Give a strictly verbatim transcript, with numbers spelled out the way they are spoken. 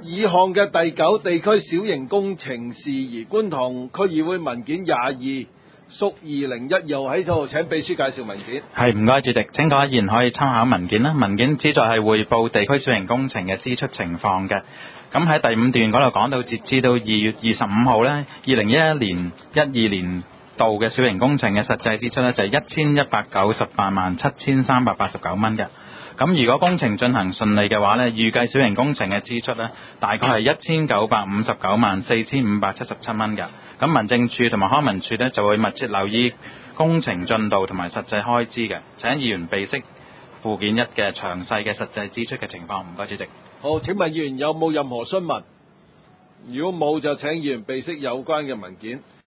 以項嘅第九地區小型工程事宜，觀塘區議會文件廿二，屬二零一號喺度，請秘書介紹文件。 係，唔該主席，請各位議員可以參考文件啦。文件旨在係匯報地區小型工程嘅支出情況嘅。咁喺第五段嗰度講到，截至到二月二十五號呢，二零一一年一二年度嘅小型工程嘅實際支出呢，就係一千一百九十八萬七千三百八十九蚊嘅。咁如果工程進行順利嘅話呢，預計小型工程嘅支出呢，大概係一千九百五十九萬四千五百七十七蚊嘅。咁民政處同埋康文署呢，就會密切留意工程進度同埋實際開支嘅。請議員備悉附件一嘅詳細嘅實際支出嘅情況。唔該主席。 好，請問議員有冇任何詢問？如果冇，就請議員備悉有關嘅文件。